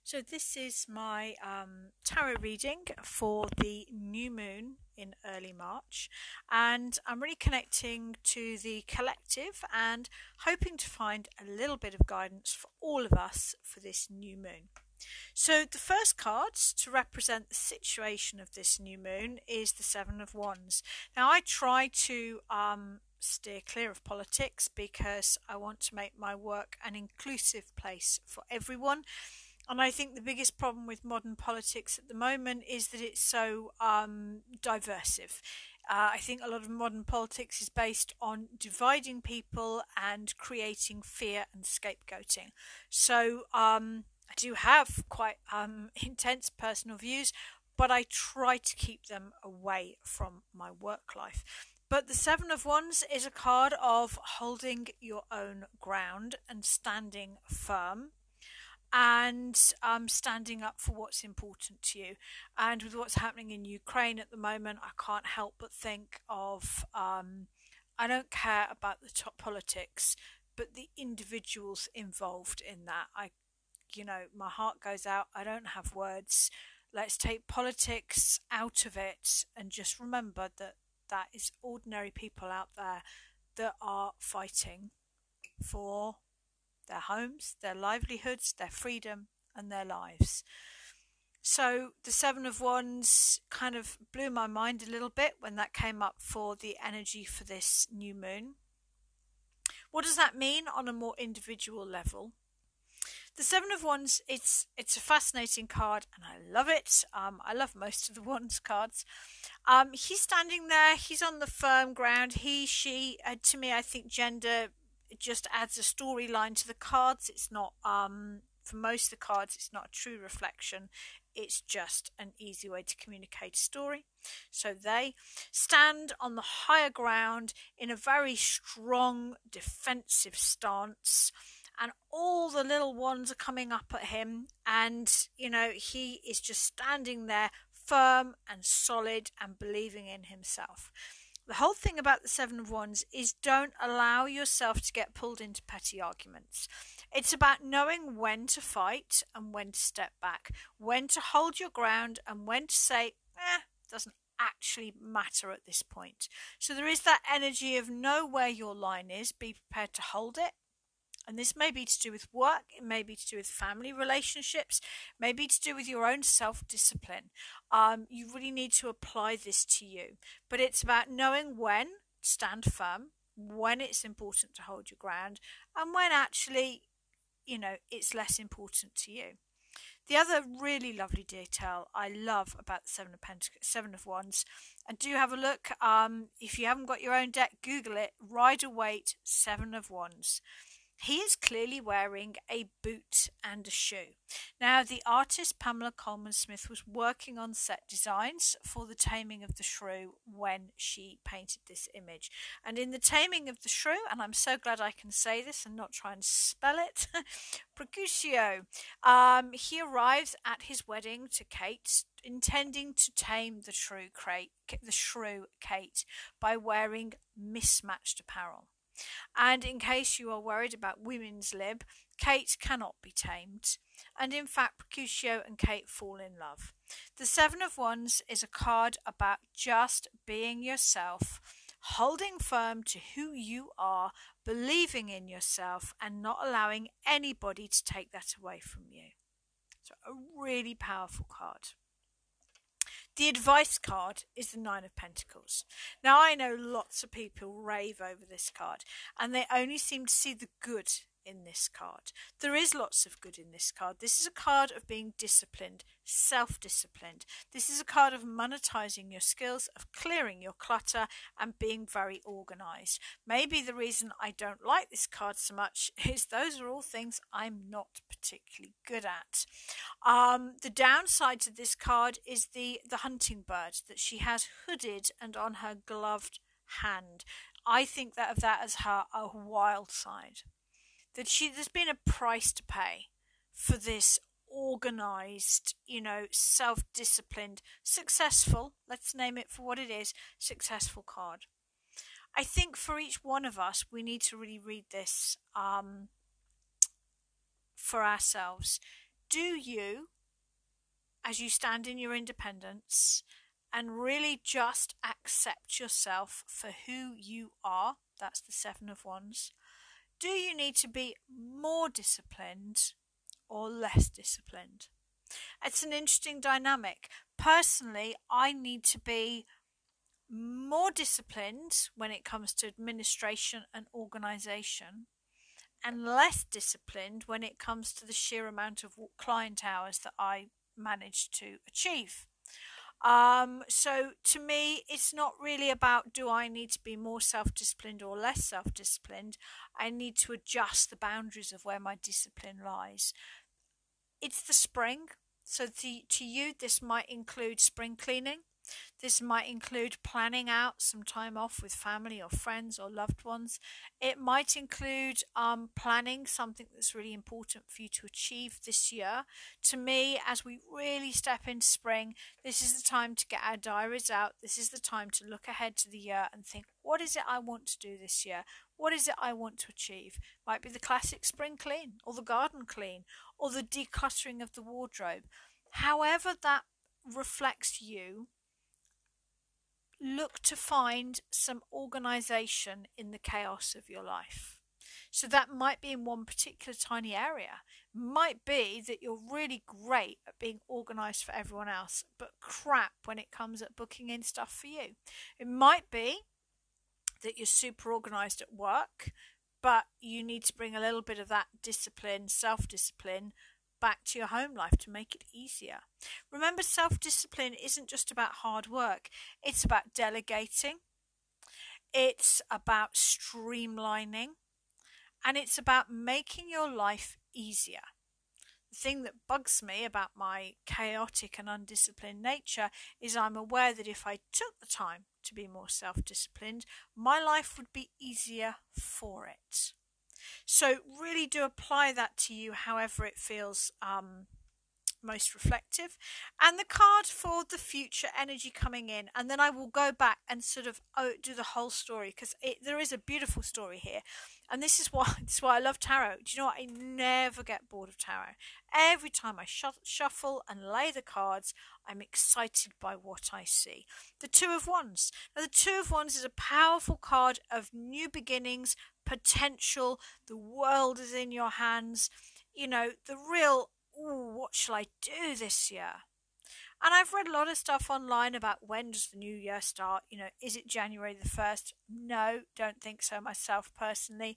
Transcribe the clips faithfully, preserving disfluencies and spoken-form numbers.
So this is my um, tarot reading for the new moon in early March, and I'm really connecting to the collective and hoping to find a little bit of guidance for all of us for this new moon. So the first card to represent the situation of this new moon is the Seven of Wands. Now I try to um, steer clear of politics because I want to make my work an inclusive place for everyone. And I think the biggest problem with modern politics at the moment is that it's so um, diversive. Uh, I think a lot of modern politics is based on dividing people and creating fear and scapegoating. So um, I do have quite um, intense personal views, but I try to keep them away from my work life. But the Seven of Wands is a card of holding your own ground and standing firm and um, standing up for what's important to you. And with what's happening in Ukraine at the moment, I can't help but think of um, I don't care about the top politics, but the individuals involved in that. I, you know, my heart goes out. I don't have words. Let's take politics out of it and just remember that that is ordinary people out there that are fighting for their homes, their livelihoods, their freedom, and their lives. So the Seven of Wands kind of blew my mind a little bit when that came up for the energy for this new moon. What does that mean on a more individual level? The Seven of Wands, it's it's a fascinating card and I love it. Um, I love most of the Wands cards. Um, he's standing there, he's on the firm ground. He, she, uh, to me, I think gender it just adds a storyline to the cards. It's not, um, for most of the cards, it's not a true reflection. It's just an easy way to communicate a story. So they stand on the higher ground in a very strong defensive stance. And all the little ones are coming up at him. And, you know, he is just standing there firm and solid and believing in himself. The whole thing about the Seven of Wands is don't allow yourself to get pulled into petty arguments. It's about knowing when to fight and when to step back, when to hold your ground and when to say, eh, doesn't actually matter at this point. So there is that energy of know where your line is, be prepared to hold it. And this may be to do with work, it may be to do with family relationships, maybe to do with your own self-discipline. Um, you really need to apply this to you. But it's about knowing when to stand firm, when it's important to hold your ground, and when actually, you know, it's less important to you. The other really lovely detail I love about the Seven of Pentacles, Seven of Wands, and do have a look. Um, if you haven't got your own deck, Google it. Rider-Waite Seven of Wands. He is clearly wearing a boot and a shoe. Now, the artist Pamela Coleman Smith was working on set designs for The Taming of the Shrew when she painted this image. And in The Taming of the Shrew, and I'm so glad I can say this and not try and spell it, Mercutio, um, he arrives at his wedding to Kate, intending to tame the shrew, the shrew Kate by wearing mismatched apparel. And in case you are worried about women's lib, Kate cannot be tamed. And in fact, Mercutio and Kate fall in love. The Seven of Wands is a card about just being yourself, holding firm to who you are, believing in yourself, and not allowing anybody to take that away from you. So a really powerful card. The advice card is the Nine of Pentacles. Now, I know lots of people rave over this card, and they only seem to see the good in this card. There is lots of good in this card. This is a card of being disciplined, self-disciplined. This is a card of monetizing your skills, of clearing your clutter, and being very organized. Maybe the reason I don't like this card so much is those are all things I'm not particularly good at. Um, the downside to this card is the, the hunting bird that she has hooded and on her gloved hand. I think that of that as her a wild side. That she there's been a price to pay for this organized, you know, self-disciplined, successful, let's name it for what it is, successful card. I think for each one of us, we need to really read this um, for ourselves. do you as you stand in your independence and really just accept yourself for who you are. That's the Seven of Wands. Do you need to be more disciplined or less disciplined? It's an interesting dynamic. Personally, I need to be more disciplined when it comes to administration and organisation, and less disciplined when it comes to the sheer amount of client hours that I manage to achieve. Um, so to me, it's not really about do I need to be more self-disciplined or less self-disciplined. I need to adjust the boundaries of where my discipline lies. It's the spring, so to, to you this might include spring cleaning. This might include planning out some time off with family or friends or loved ones. It might include um, planning something that's really important for you to achieve this year. To me, as we really step into spring, this is the time to get our diaries out. This is the time to look ahead to the year and think, what is it I want to do this year? What is it I want to achieve? Might be the classic spring clean, or the garden clean, or the decluttering of the wardrobe. However that reflects you, look to find some organisation in the chaos of your life. So that might be in one particular tiny area. Might be that you're really great at being organised for everyone else, but crap when it comes at booking in stuff for you. It might be that you're super organised at work, but you need to bring a little bit of that discipline, self-discipline, back to your home life to make it easier. Remember, self-discipline isn't just about hard work. It's about delegating. It's about streamlining. And it's about making your life easier. The thing that bugs me about my chaotic and undisciplined nature is I'm aware that if I took the time to be more self-disciplined, my life would be easier for it. So really do apply that to you however it feels um, most reflective. And the card for the future energy coming in, and then I will go back and sort of oh, do the whole story, because there is a beautiful story here. And this is why this is why I love tarot. Do you know what? I never get bored of tarot. Every time I sh- shuffle and lay the cards, I'm excited by what I see. The Two of Wands. Now, the Two of Wands is a powerful card of new beginnings, potential. The world is in your hands. You know, the real, ooh, what shall I do this year? And I've read a lot of stuff online about when does the new year start. You know, is it January the first? No, don't think so myself personally.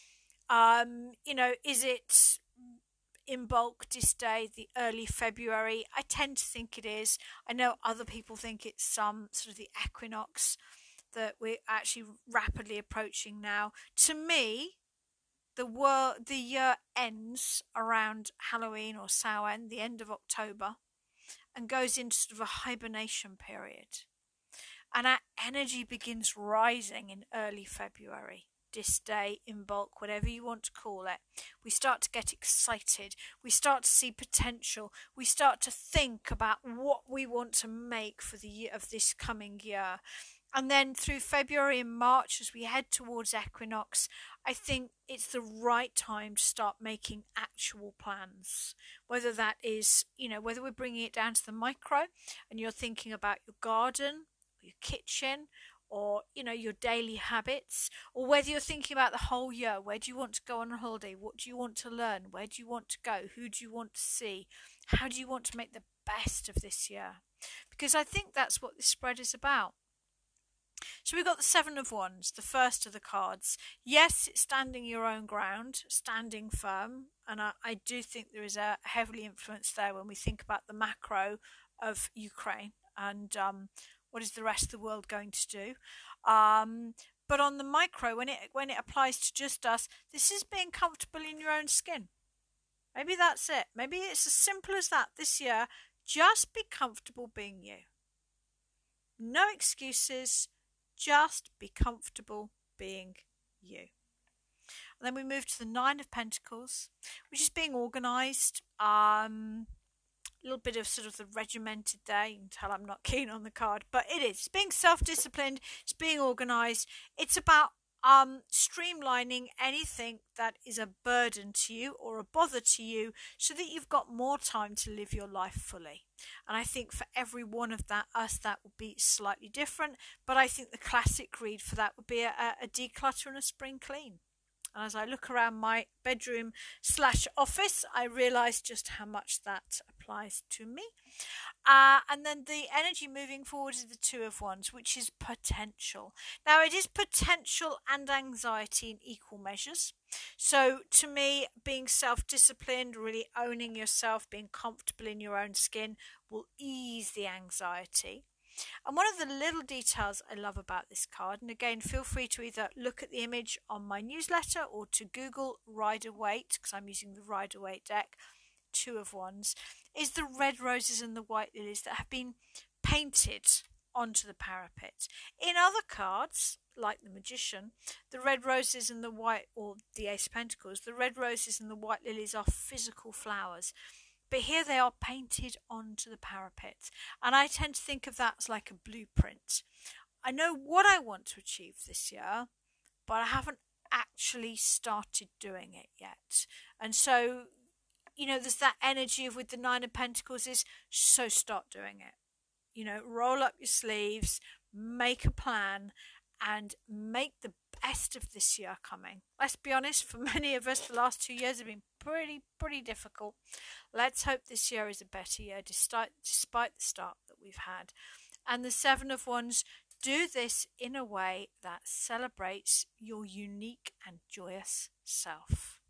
Um, you know, is it in bulk this day, the early February? I tend to think it is. I know other people think it's some sort of the equinox that we're actually rapidly approaching now. To me, the wor- the year ends around Halloween or Samhain, the end of October, and goes into sort of a hibernation period. And our energy begins rising in early February. This day, in bulk, whatever you want to call it. We start to get excited. We start to see potential. We start to think about what we want to make for the year of this coming year. And then through February and March, as we head towards equinox, I think it's the right time to start making actual plans. Whether that is, you know, whether we're bringing it down to the micro and you're thinking about your garden, your kitchen, or, you know, your daily habits, or whether you're thinking about the whole year. Where do you want to go on a holiday? What do you want to learn? Where do you want to go? Who do you want to see? How do you want to make the best of this year? Because I think that's what this spread is about. So we've got the Seven of Wands, the first of the cards. Yes, it's standing your own ground, standing firm, and I, I do think there is a heavily influence there when we think about the macro of Ukraine and um, what is the rest of the world going to do. Um, but on the micro, when it when it applies to just us, this is being comfortable in your own skin. Maybe that's it. Maybe it's as simple as that this year. Just be comfortable being you. No excuses. Just be comfortable being you. And then we move to the Nine of Pentacles, which is being organised. Um, a little bit of sort of the regimented there. You can tell I'm not keen on the card, but it is. It's being self-disciplined. It's being organised. It's about um, streamlining anything that is a burden to you or a bother to you so that you've got more time to live your life fully. And I think for every one of that, us, that would be slightly different. But I think the classic read for that would be a, a declutter and a spring clean. And as I look around my bedroom slash office, I realise just how much that applies to me. Uh, and then the energy moving forward is the Two of Wands, which is potential. Now, it is potential and anxiety in equal measures. So, to me, being self-disciplined, really owning yourself, being comfortable in your own skin will ease the anxiety. And one of the little details I love about this card, and again, feel free to either look at the image on my newsletter or to Google Rider-Waite, because I'm using the Rider-Waite deck, Two of Wands, is the red roses and the white lilies that have been painted onto the parapet. In other cards, like the Magician, the red roses and the white, or the Ace of Pentacles, the red roses and the white lilies are physical flowers. But here they are painted onto the parapet. And I tend to think of that as like a blueprint. I know what I want to achieve this year, but I haven't actually started doing it yet. And so, you know, there's that energy of with the Nine of Pentacles is, so start doing it. You know, roll up your sleeves, make a plan, and make the best of this year coming. Let's be honest, for many of us, the last two years have been pretty, pretty difficult. Let's hope this year is a better year, despite, despite the start that we've had. And the Seven of Wands, do this in a way that celebrates your unique and joyous self.